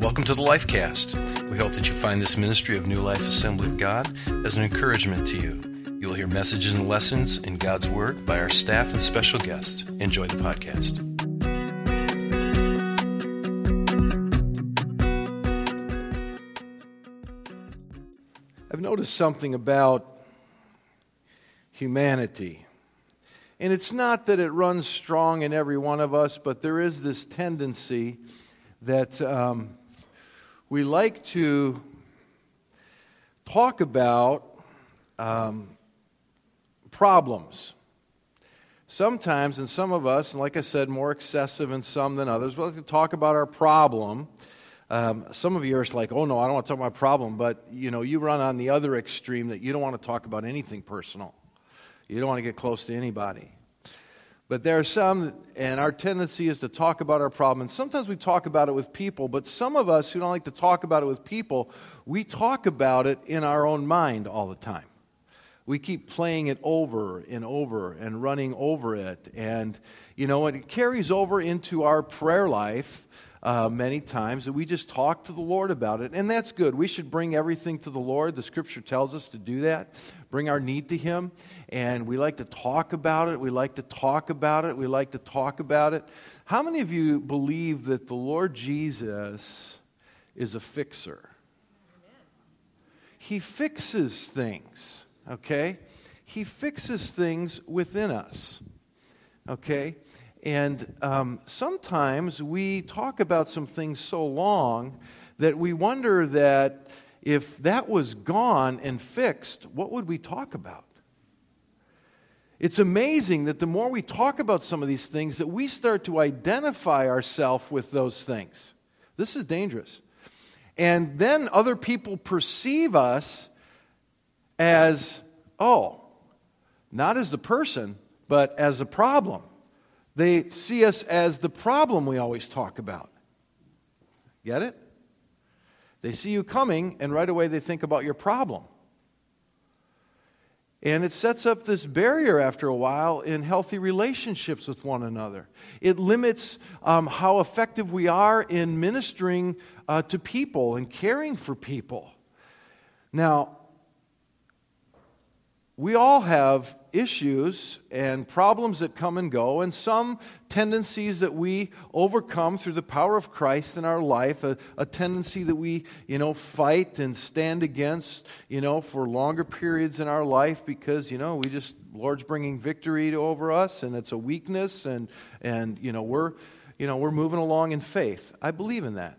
Welcome to the Lifecast. We hope that you find this ministry of New Life Assembly of God as an encouragement to you. You will hear messages and lessons in God's Word by our staff and special guests. Enjoy the podcast. I've noticed something about humanity. And it's not that it runs strong in every one of us, but there is this tendency that we like to talk about problems. Sometimes, and some of us, and like I said, more excessive in some than others, we like to talk about our problem. Some of you are like, oh no, I don't want to talk about my problem, but you run on the other extreme that you don't want to talk about anything personal. You don't want to get close to anybody. But there are some, and our tendency is to talk about our problem. And sometimes we talk about it with people, but some of us who don't like to talk about it with people, we talk about it in our own mind all the time. We keep playing it over and over and running over it. And, it carries over into our prayer life many times that we just talk to the Lord about it. And that's good. We should bring everything to the Lord. The Scripture tells us to do that. Bring our need to Him. And we like to talk about it. We like to talk about it. We like to talk about it. How many of you believe that the Lord Jesus is a fixer? He fixes things, okay? He fixes things within us, okay? And sometimes we talk about some things so long that we wonder that if that was gone and fixed, what would we talk about? It's amazing that the more we talk about some of these things, that we start to identify ourselves with those things. This is dangerous. And then other people perceive us as, not as the person, but as a problem. They see us as the problem we always talk about. Get it? They see you coming, and right away they think about your problem. And it sets up this barrier after a while in healthy relationships with one another. It limits how effective we are in ministering to people and caring for people. Now, we all have issues and problems that come and go, and some tendencies that we overcome through the power of Christ in our life, a tendency that we, fight and stand against, for longer periods in our life because, Lord's bringing victory over us, and it's a weakness, and we're moving along in faith. I believe in that.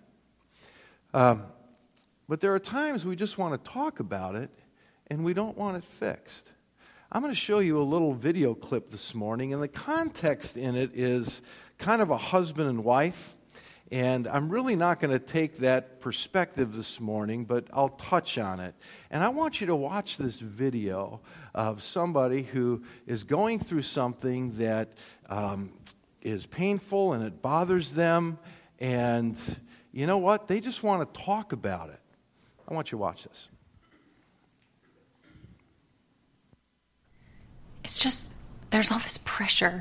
But there are times we just want to talk about it, and we don't want it fixed. I'm going to show you a little video clip this morning, and the context in it is kind of a husband and wife, and I'm really not going to take that perspective this morning, but I'll touch on it. And I want you to watch this video of somebody who is going through something that is painful and it bothers them, and you know what? They just want to talk about it. I want you to watch this. It's just, there's all this pressure,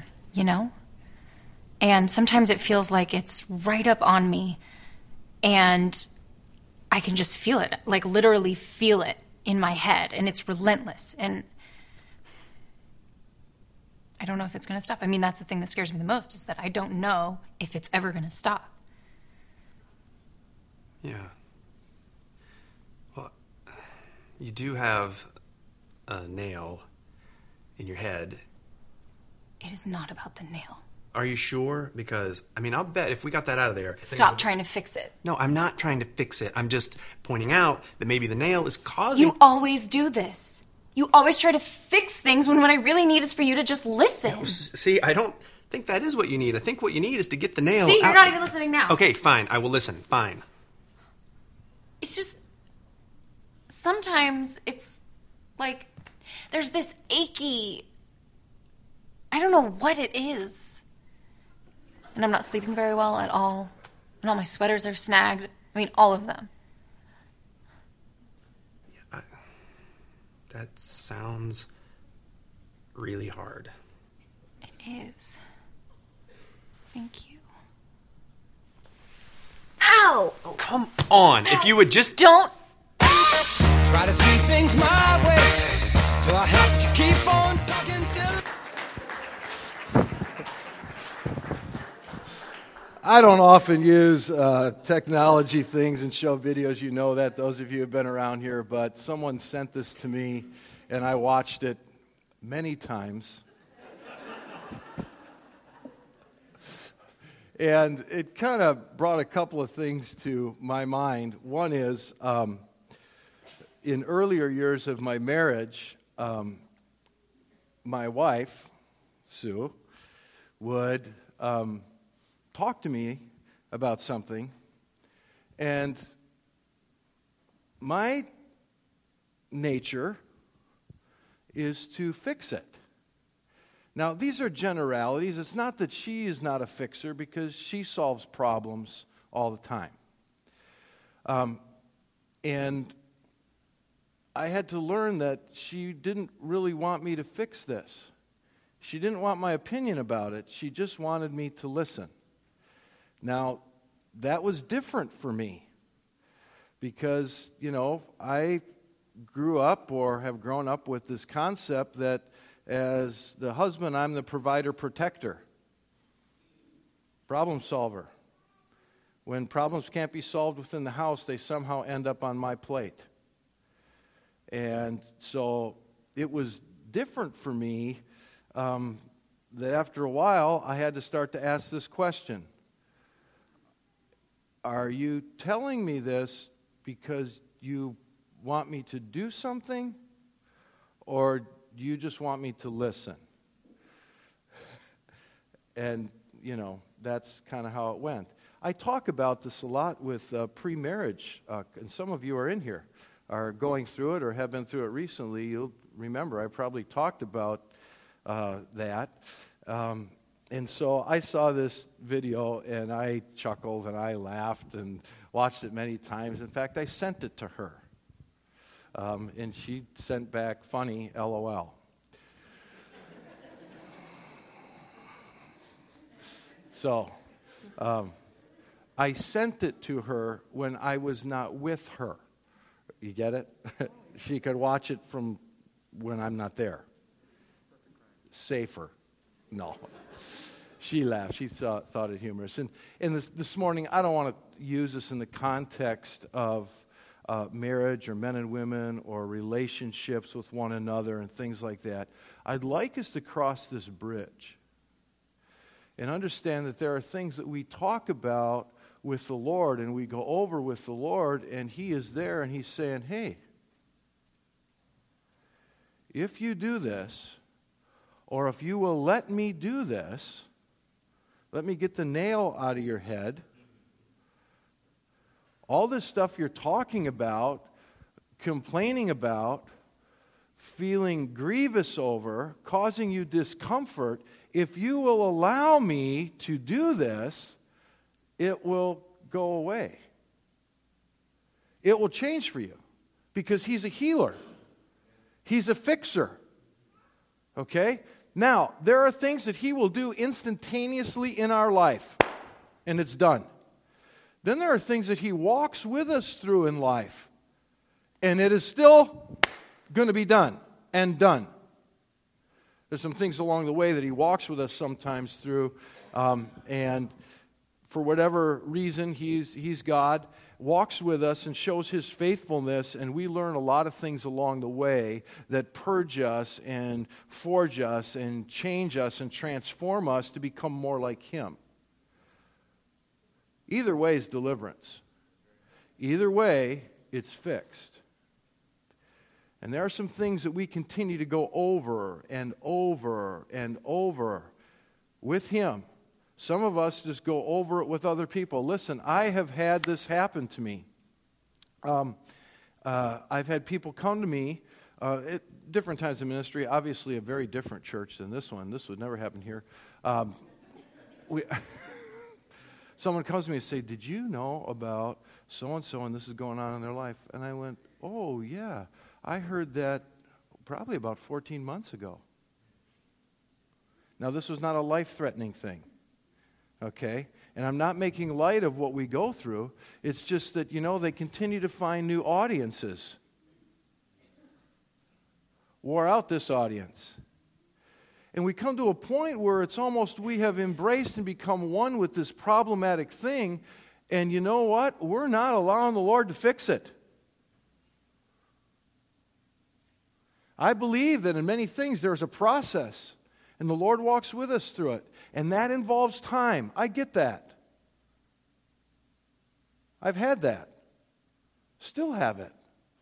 And sometimes it feels like it's right up on me. And I can just feel it, like literally feel it in my head. And it's relentless. And I don't know if it's going to stop. I mean, that's the thing that scares me the most, is that I don't know if it's ever going to stop. Yeah. Well, you do have a nail in your head. It is not about the nail. Are you sure? Because, I'll bet if we got that out of there... Stop trying to fix it. No, I'm not trying to fix it. I'm just pointing out that maybe the nail is causing... You always do this. You always try to fix things when what I really need is for you to just listen. Yeah, see, I don't think that is what you need. I think what you need is to get the nail See, you're out. not even listening now. Okay, fine. I will listen. Fine. It's just... Sometimes it's like... There's this achy... I don't know what it is. And I'm not sleeping very well at all. And all my sweaters are snagged. All of them. Yeah, that sounds really hard. It is. Thank you. Ow! No! Come on. If you would just... Don't. Try to see things my way. Do I have to keep on talking till... I don't often use technology things and show videos, you know that, those of you who have been around here, but someone sent this to me, and I watched it many times. And it kind of brought a couple of things to my mind. One is, in earlier years of my marriage, my wife, Sue, would talk to me about something, and my nature is to fix it. Now, these are generalities. It's not that she is not a fixer, because she solves problems all the time. And I had to learn that she didn't really want me to fix this. She didn't want my opinion about it. She just wanted me to listen. Now, that was different for me because, I grew up or have grown up with this concept that as the husband, I'm the provider, protector, problem solver. When problems can't be solved within the house, they somehow end up on my plate. And so it was different for me that after a while, I had to start to ask this question. Are you telling me this because you want me to do something, or do you just want me to listen? And, that's kind of how it went. I talk about this a lot with pre-marriage, and some of you are in here, are going through it or have been through it recently. You'll remember I probably talked about that. And so I saw this video, and I chuckled, and I laughed, and watched it many times. In fact, I sent it to her. And she sent back funny LOL. So I sent it to her when I was not with her. You get it? She could watch it from when I'm not there. Safer. No. She laughed. She thought it humorous. And this morning, I don't want to use this in the context of marriage or men and women or relationships with one another and things like that. I'd like us to cross this bridge and understand that there are things that we talk about with the Lord and we go over with the Lord, and He is there and He's saying, hey, if you do this, or if you will let me do this, let me get the nail out of your head. All this stuff you're talking about, complaining about, feeling grievous over, causing you discomfort, if you will allow me to do this, it will go away. It will change for you because He's a healer. He's a fixer. Okay? Now, there are things that He will do instantaneously in our life, and it's done. Then there are things that He walks with us through in life, and it is still going to be done and done. There's some things along the way that He walks with us sometimes through, and for whatever reason, He's God, walks with us and shows His faithfulness, and we learn a lot of things along the way that purge us and forge us and change us and transform us to become more like Him. Either way is deliverance. Either way, it's fixed. And there are some things that we continue to go over and over and over with Him. Some of us just go over it with other people. Listen, I have had this happen to me. I've had people come to me at different times in ministry, obviously a very different church than this one. This would never happen here. Someone comes to me and say, did you know about so-and-so and this is going on in their life? And I went, oh, yeah, I heard that probably about 14 months ago. Now, this was not a life-threatening thing. Okay? And I'm not making light of what we go through. It's just that, they continue to find new audiences. Wore out this audience. And we come to a point where it's almost we have embraced and become one with this problematic thing. And you know what? We're not allowing the Lord to fix it. I believe that in many things there's a process. And the Lord walks with us through it. And that involves time. I get that. I've had that. Still have it.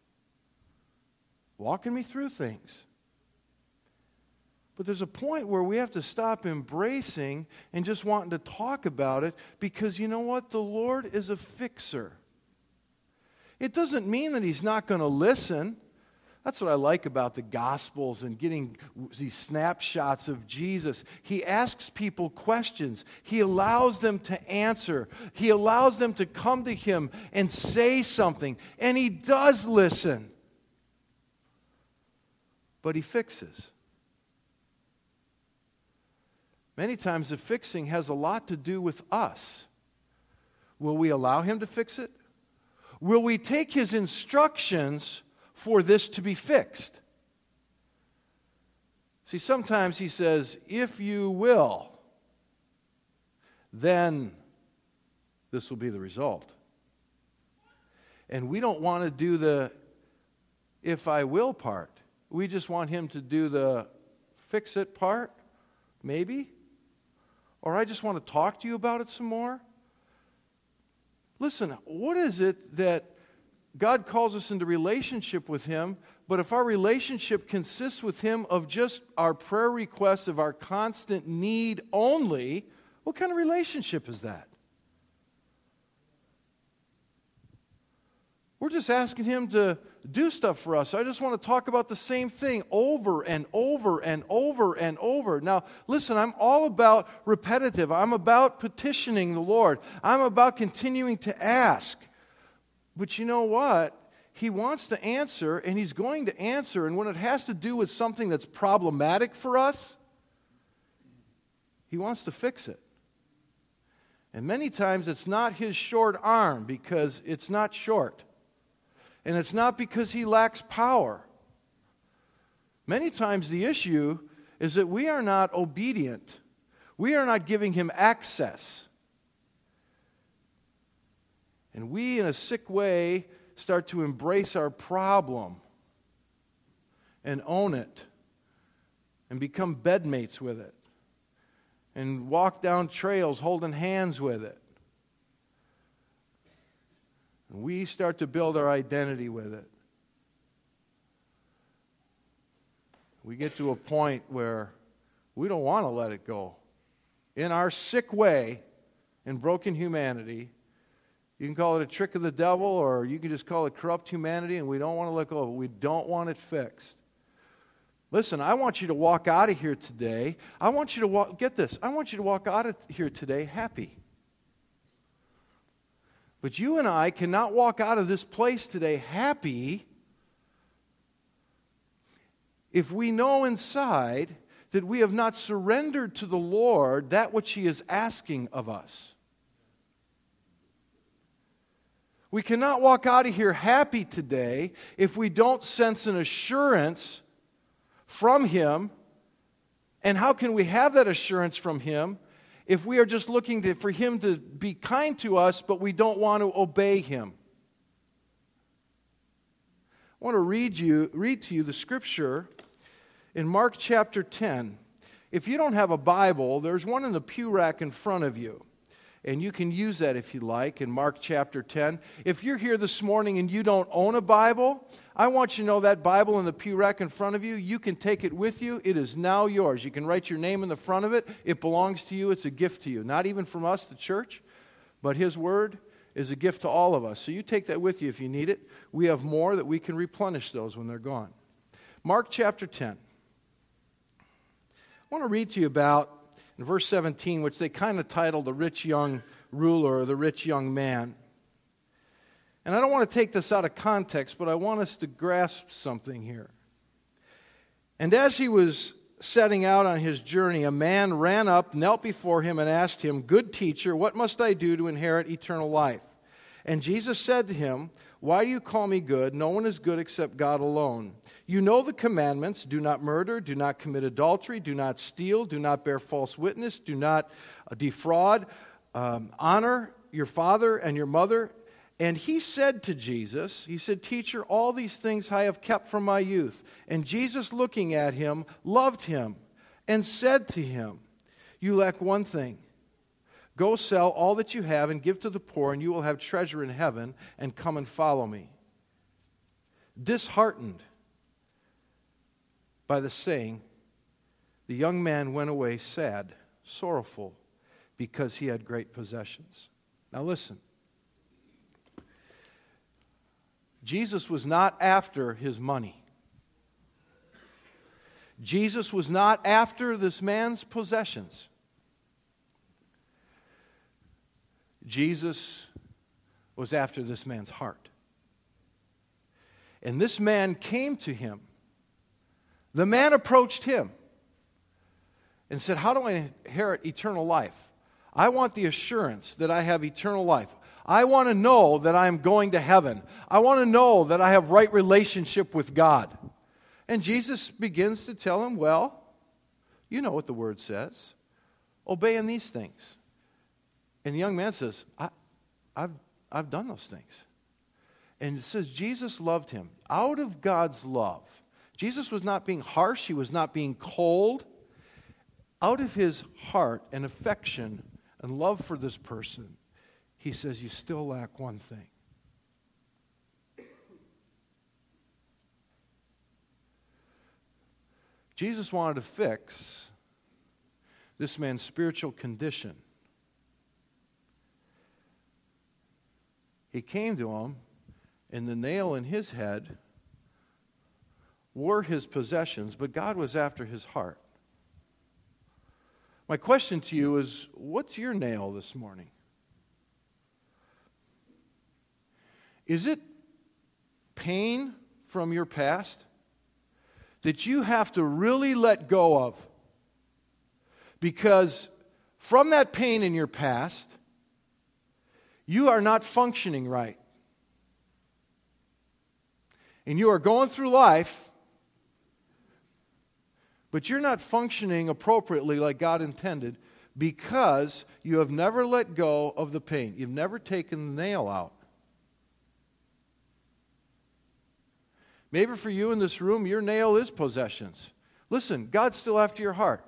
Walking me through things. But there's a point where we have to stop embracing and just wanting to talk about it, because you know what? The Lord is a fixer. It doesn't mean that He's not going to listen. That's what I like about the Gospels and getting these snapshots of Jesus. He asks people questions. He allows them to answer. He allows them to come to Him and say something. And He does listen. But He fixes. Many times the fixing has a lot to do with us. Will we allow Him to fix it? Will we take His instructions for this to be fixed? See, sometimes He says, if you will, then this will be the result. And we don't want to do the if I will part. We just want Him to do the fix it part, maybe. Or I just want to talk to you about it some more. Listen, what is it that God calls us into relationship with Him, but if our relationship consists with Him of just our prayer requests, of our constant need only, what kind of relationship is that? We're just asking Him to do stuff for us. I just want to talk about the same thing over and over and over and over. Now, listen, I'm all about repetitive. I'm about petitioning the Lord. I'm about continuing to ask. But you know what? He wants to answer, and He's going to answer. And when it has to do with something that's problematic for us, He wants to fix it. And many times it's not His short arm, because it's not short. And it's not because He lacks power. Many times the issue is that we are not obedient. We are not giving Him access. And we, in a sick way, start to embrace our problem and own it and become bedmates with it and walk down trails holding hands with it. And we start to build our identity with it. We get to a point where we don't want to let it go. In our sick way, in broken humanity, you can call it a trick of the devil, or you can just call it corrupt humanity, and we don't want to let go of it. We don't want it fixed. Listen, I want you to walk out of here today. I want you to walk out of here today happy. But you and I cannot walk out of this place today happy if we know inside that we have not surrendered to the Lord that which He is asking of us. We cannot walk out of here happy today if we don't sense an assurance from Him. And how can we have that assurance from Him if we are just looking for Him to be kind to us, but we don't want to obey Him? I want to read to you the scripture in Mark chapter 10. If you don't have a Bible, there's one in the pew rack in front of you. And you can use that if you like in Mark chapter 10. If you're here this morning and you don't own a Bible, I want you to know that Bible in the pew rack in front of you, you can take it with you. It is now yours. You can write your name in the front of it. It belongs to you. It's a gift to you. Not even from us, the church, but His Word is a gift to all of us. So you take that with you if you need it. We have more that we can replenish those when they're gone. Mark chapter 10. I want to read to you about in verse 17, which they kind of titled The Rich Young Ruler or The Rich Young Man. And I don't want to take this out of context, but I want us to grasp something here. And as he was setting out on his journey, a man ran up, knelt before him, and asked him, "Good teacher, what must I do to inherit eternal life?" And Jesus said to him, "Why do you call me good? No one is good except God alone. You know the commandments: do not murder, do not commit adultery, do not steal, do not bear false witness, do not defraud, honor your father and your mother." And he said to Jesus, he said, "Teacher, all these things I have kept from my youth." And Jesus, looking at him, loved him and said to him, "You lack one thing. Go sell all that you have and give to the poor, and you will have treasure in heaven, and come and follow me." Disheartened by the saying, the young man went away sad, sorrowful, because he had great possessions. Now listen. Jesus was not after his money. Jesus was not after this man's possessions. Jesus was after this man's heart. And this man came to him. The man approached him and said, "How do I inherit eternal life? I want the assurance that I have eternal life. I want to know that I am going to heaven. I want to know that I have right relationship with God." And Jesus begins to tell him, "Well, you know what the word says. Obey in these things." And the young man says, I've done those things. And it says Jesus loved him out of God's love. Jesus was not being harsh. He was not being cold. Out of his heart and affection and love for this person, he says, "You still lack one thing." Jesus wanted to fix this man's spiritual condition. He came to him, and the nail in his head were his possessions, but God was after his heart. My question to you is, what's your nail this morning? Is it pain from your past that you have to really let go of? Because from that pain in your past, you are not functioning right. And you are going through life, but you're not functioning appropriately like God intended because you have never let go of the pain. You've never taken the nail out. Maybe for you in this room, your nail is possessions. Listen, God's still after your heart.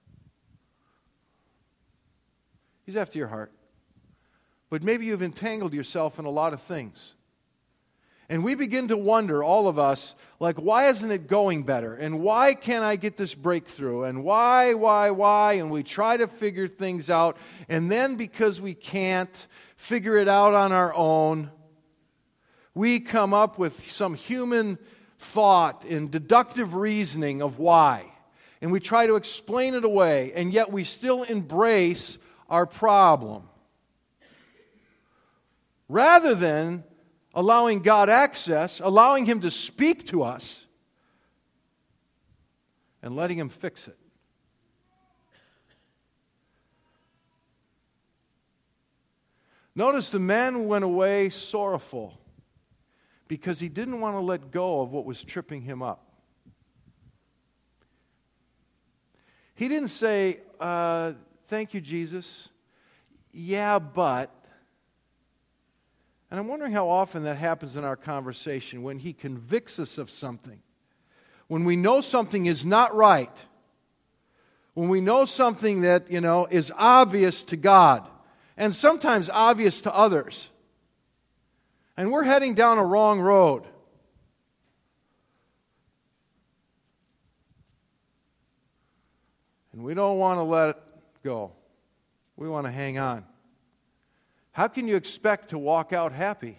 He's after your heart. But maybe you've entangled yourself in a lot of things. And we begin to wonder, all of us, like, why isn't it going better? And why can't I get this breakthrough? And why? And we try to figure things out. And then because we can't figure it out on our own, we come up with some human thought and deductive reasoning of why. And we try to explain it away, and yet we still embrace our problem. Rather than allowing God access, allowing Him to speak to us, and letting Him fix it. Notice the man went away sorrowful because he didn't want to let go of what was tripping him up. He didn't say, "Thank you, Jesus. Yeah, but..." And I'm wondering how often that happens in our conversation when He convicts us of something. When we know something is not right. When we know something that, is obvious to God. And sometimes obvious to others. And we're heading down a wrong road. And we don't want to let it go. We want to hang on. How can you expect to walk out happy?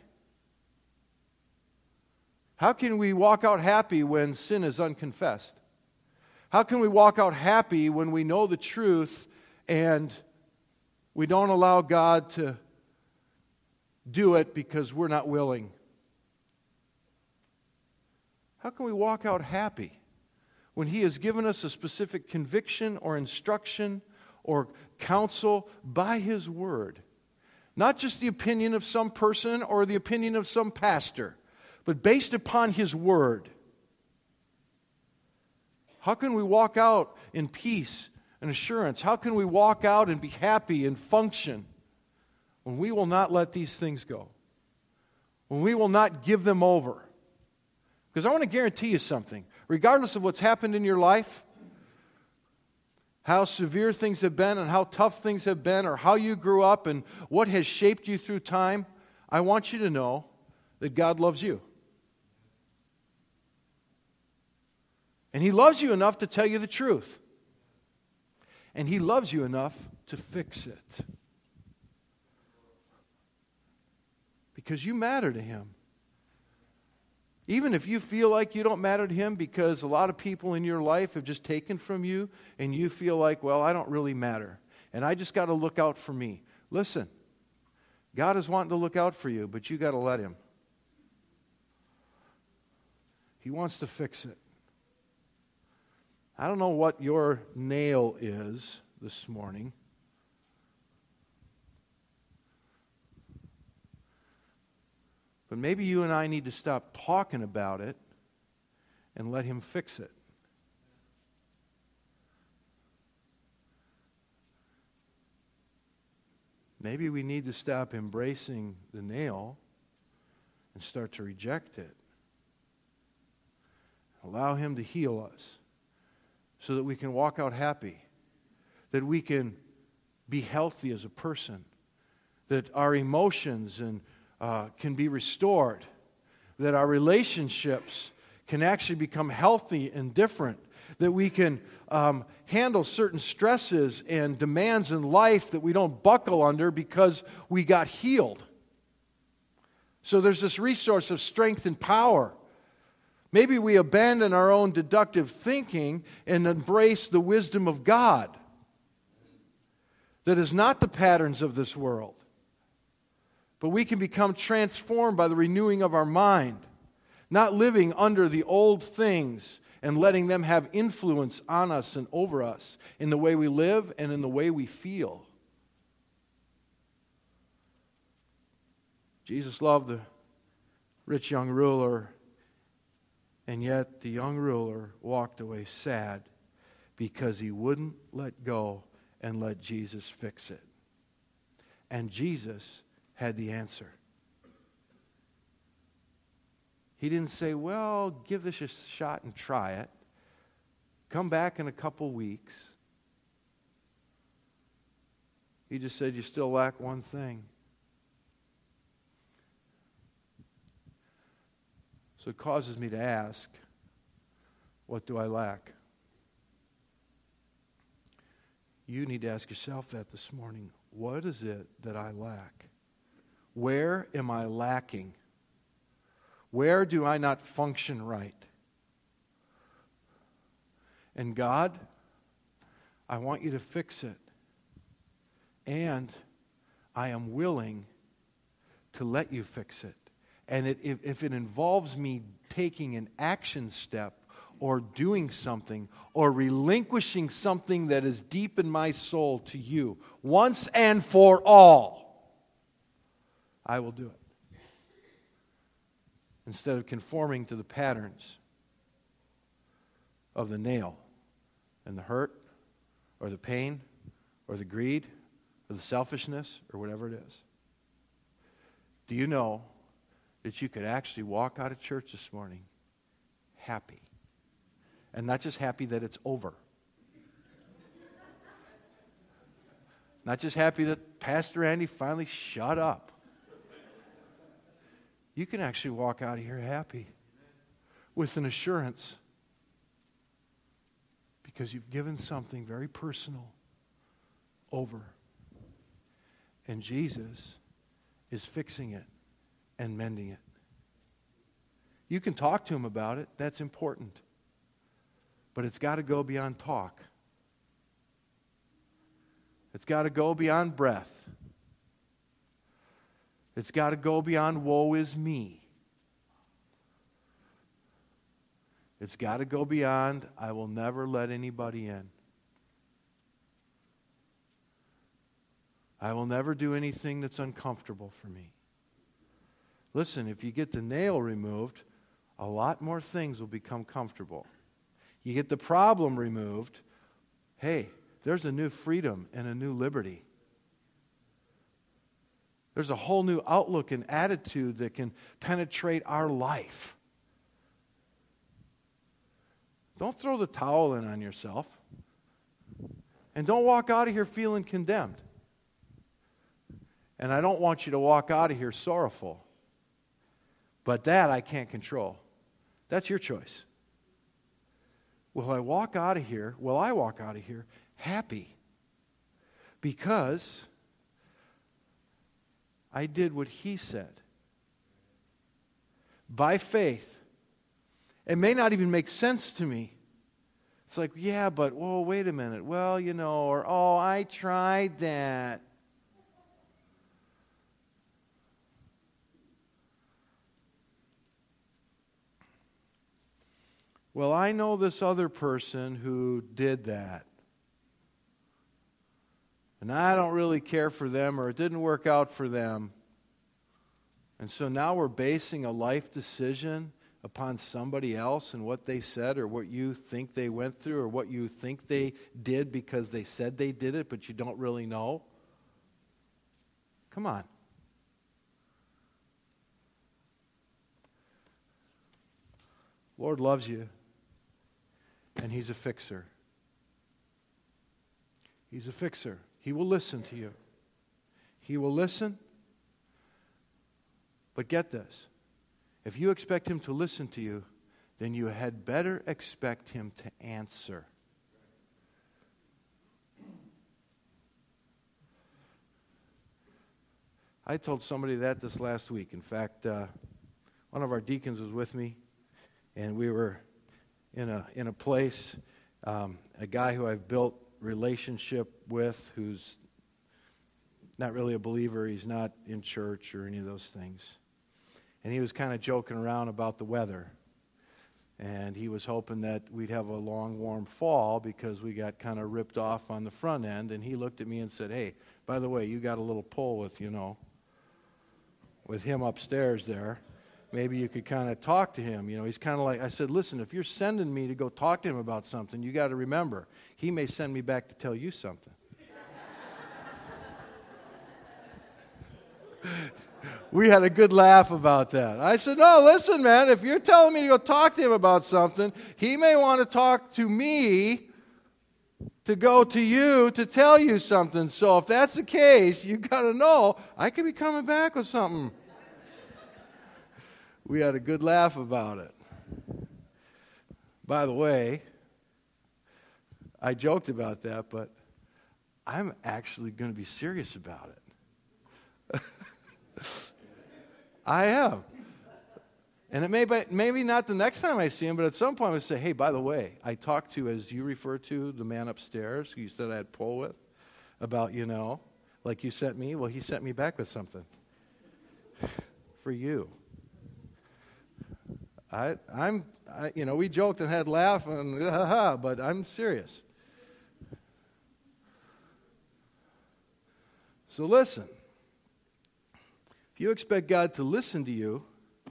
How can we walk out happy when sin is unconfessed? How can we walk out happy when we know the truth and we don't allow God to do it because we're not willing? How can we walk out happy when He has given us a specific conviction or instruction or counsel by His Word. Not just the opinion of some person or the opinion of some pastor, but based upon His Word. How can we walk out in peace and assurance? How can we walk out and be happy and function when we will not let these things go? When we will not give them over? Because I want to guarantee you something. Regardless of what's happened in your life, how severe things have been and how tough things have been, or how you grew up and what has shaped you through time, I want you to know that God loves you. And He loves you enough to tell you the truth. And He loves you enough to fix it. Because you matter to Him. Even if you feel like you don't matter to Him because a lot of people in your life have just taken from you and you feel like, well, I don't really matter and I just got to look out for me. Listen, God is wanting to look out for you, but you got to let Him. He wants to fix it. I don't know what your nail is this morning. But maybe you and I need to stop talking about it and let Him fix it. Maybe we need to stop embracing the nail and start to reject it. Allow Him to heal us so that we can walk out happy, that we can be healthy as a person, that our emotions and can be restored, that our relationships can actually become healthy and different, that we can handle certain stresses and demands in life that we don't buckle under because we got healed. So there's this resource of strength and power. Maybe we abandon our own deductive thinking and embrace the wisdom of God that is not the patterns of this world. But we can become transformed by the renewing of our mind, not living under the old things and letting them have influence on us and over us in the way we live and in the way we feel. Jesus loved the rich young ruler, and yet the young ruler walked away sad because he wouldn't let go and let Jesus fix it. And Jesus had the answer. He didn't say, well, give this a shot and try it. Come back in a couple weeks. He just said, you still lack one thing. So it causes me to ask, what do I lack? You need to ask yourself that this morning. What is it that I lack? Where am I lacking? Where do I not function right? And God, I want you to fix it. And I am willing to let you fix it. And if it involves me taking an action step or doing something or relinquishing something that is deep in my soul to you once and for all, I will do it. Instead of conforming to the patterns of the nail and the hurt or the pain or the greed or the selfishness or whatever it is. Do you know that you could actually walk out of church this morning happy? And not just happy that it's over. Not just happy that Pastor Andy finally shut up. You can actually walk out of here happy with an assurance because you've given something very personal over. And Jesus is fixing it and mending it. You can talk to Him about it. That's important. But it's got to go beyond talk. It's got to go beyond breath. It's got to go beyond woe is me. It's got to go beyond, I will never let anybody in. I will never do anything that's uncomfortable for me. Listen, if you get the nail removed, a lot more things will become comfortable. You get the problem removed, hey, there's a new freedom and a new liberty. There's a whole new outlook and attitude that can penetrate our life. Don't throw the towel in on yourself. And don't walk out of here feeling condemned. And I don't want you to walk out of here sorrowful. But that I can't control. That's your choice. Will I walk out of here happy? Because I did what He said. By faith. It may not even make sense to me. It's like, yeah, but, whoa, wait a minute. Well, or, oh, I tried that. Well, I know this other person who did that. And I don't really care for them, or it didn't work out for them. And so now we're basing a life decision upon somebody else and what they said, or what you think they went through, or what you think they did because they said they did it, but you don't really know. Come on. Lord loves you, and He's a fixer. He's a fixer. He will listen to you. He will listen. But get this. If you expect Him to listen to you, then you had better expect Him to answer. I told somebody that this last week. In fact, one of our deacons was with me, and we were in a place, a guy who I've built relationship with, who's not really a believer. He's not in church or any of those things. And he was kind of joking around about the weather. And he was hoping that we'd have a long, warm fall because we got kind of ripped off on the front end. And he looked at me and said, hey, by the way, you got a little pull with him upstairs there. Maybe you could kind of talk to him. He's kind of like, I said, listen, if you're sending me to go talk to him about something, you got to remember, he may send me back to tell you something. We had a good laugh about that. I said, no, listen, man, if you're telling me to go talk to him about something, he may want to talk to me to go to you to tell you something. So if that's the case, you got to know I could be coming back with something. We had a good laugh about it. By the way, I joked about that, but I'm actually going to be serious about it. I am. And it maybe not the next time I see him, but at some point I say, hey, by the way, I talked to, as you refer to, the man upstairs who you said I had pull with, about, like you sent me. Well, he sent me back with something for you. We joked and had a laugh, and but I'm serious. So listen. If you expect God to listen to you,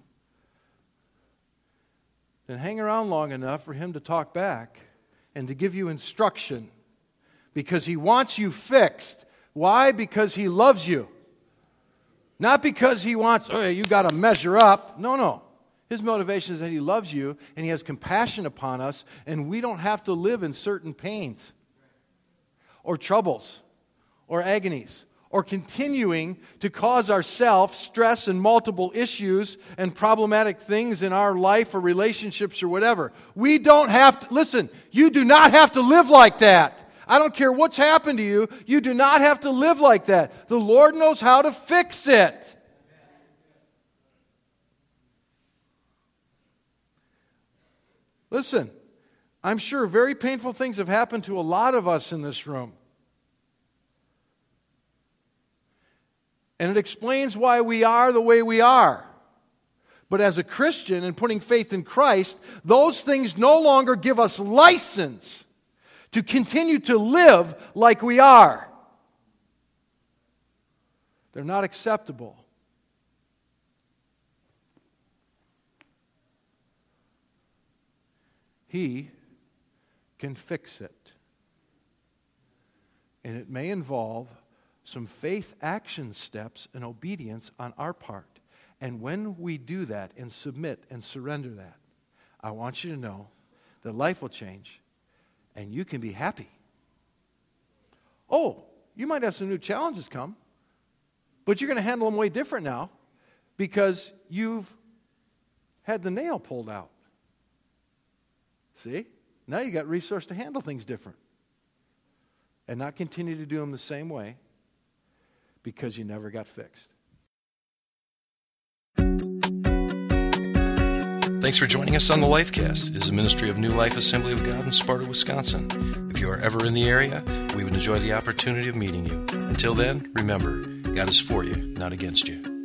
then hang around long enough for Him to talk back and to give you instruction, because He wants you fixed. Why? Because He loves you. Not because He wants, you got to measure up. No. His motivation is that He loves you and He has compassion upon us, and we don't have to live in certain pains or troubles or agonies, or continuing to cause ourselves stress and multiple issues and problematic things in our life or relationships or whatever. We don't have to, listen, you do not have to live like that. I don't care what's happened to you, you do not have to live like that. The Lord knows how to fix it. Listen, I'm sure very painful things have happened to a lot of us in this room. And it explains why we are the way we are. But as a Christian and putting faith in Christ, those things no longer give us license to continue to live like we are. They're not acceptable. He can fix it. And it may involve some faith action steps and obedience on our part. And when we do that and submit and surrender that, I want you to know that life will change and you can be happy. Oh, you might have some new challenges come, but you're going to handle them way different now because you've had the nail pulled out. See? Now you got resource to handle things different and not continue to do them the same way because you never got fixed. Thanks for joining us on the Lifecast. It is a ministry of New Life Assembly of God in Sparta, Wisconsin. If you are ever in the area, we would enjoy the opportunity of meeting you. Until then, remember, God is for you, not against you.